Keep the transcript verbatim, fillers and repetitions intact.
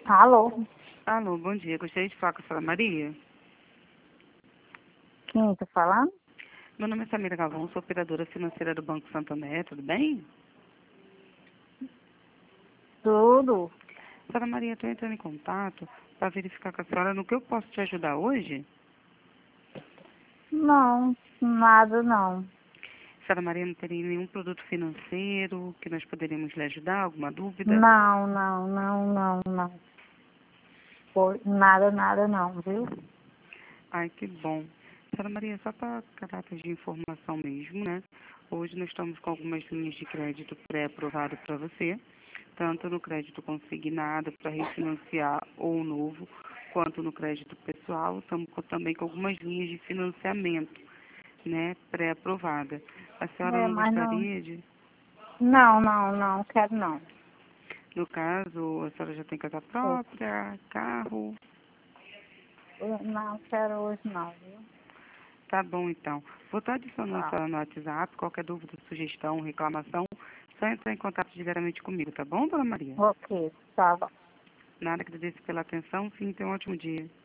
Alô? Alô, bom dia. Gostaria de falar com a senhora Maria. Quem está falando? Meu nome é Samira Galvão, sou operadora financeira do Banco Santander, tudo bem? Tudo. Senhora Maria, estou entrando em contato para verificar com a senhora no que eu posso te ajudar hoje. Não, nada não. Senhora Maria, não teria nenhum produto financeiro que nós poderíamos lhe ajudar? Alguma dúvida? Não, não, não, não, não. Foi nada, nada não, viu? Ai, que bom. Senhora Maria, só para caráter de informação mesmo, né? Hoje nós estamos com algumas linhas de crédito pré-aprovado para você, tanto no crédito consignado para refinanciar ou novo, quanto no crédito pessoal. Estamos com- também com algumas linhas de financiamento, né, pré-aprovada. A senhora É, não mas não. gostaria de, Não, não, não, quero não. no caso, a senhora já tem casa Eu, própria, carro? eu não quero hoje não, viu? Tá bom, então. Vou estar adicionando a Tá. senhora no WhatsApp. Qualquer dúvida, sugestão, reclamação, só entrar em contato diretamente comigo, tá bom, dona Maria? Ok, tá bom. Nada, agradeço pela atenção. Sim, tenha um ótimo dia.